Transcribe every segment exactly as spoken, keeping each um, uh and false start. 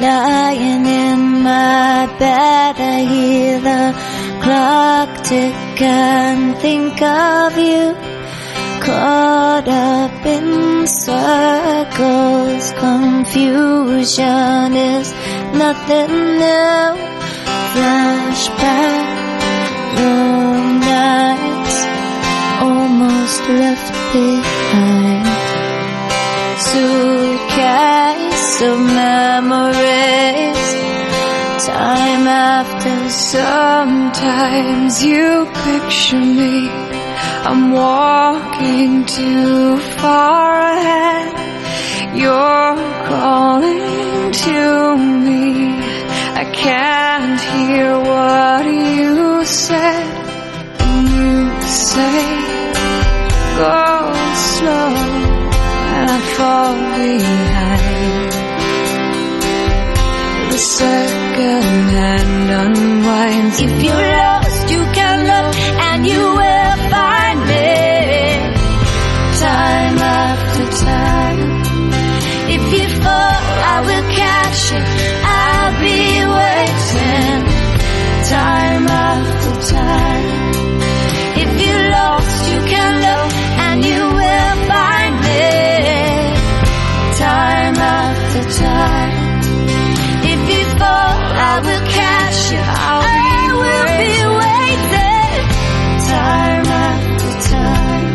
Lying in my bed, I hear the clock tick and think of you. Caught up in circles, confusion is nothing new. Flashback, the nights almost left behind. Suitcase of memories, time after. Sometimes you picture me, I'm walking too far ahead. You're calling to me, I can't hear what you said. And you say, go slow, and I fall behind. The second hand unwinds. If you're lost, you can look and you will find me. Time after time. If you fall, I will catch you, I'll be waiting. Time after time. If you're lost, you can look and you will find me. Time after time. If you fall, I will catch you, I'll I will be waiting. Time after time.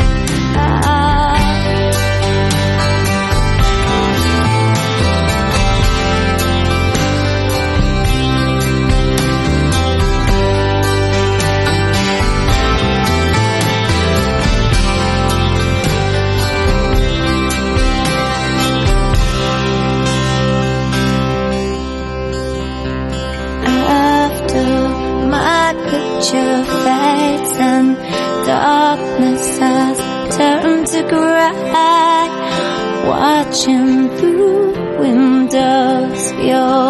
Picture fades and darkness has turned to grey. Watching through windows, your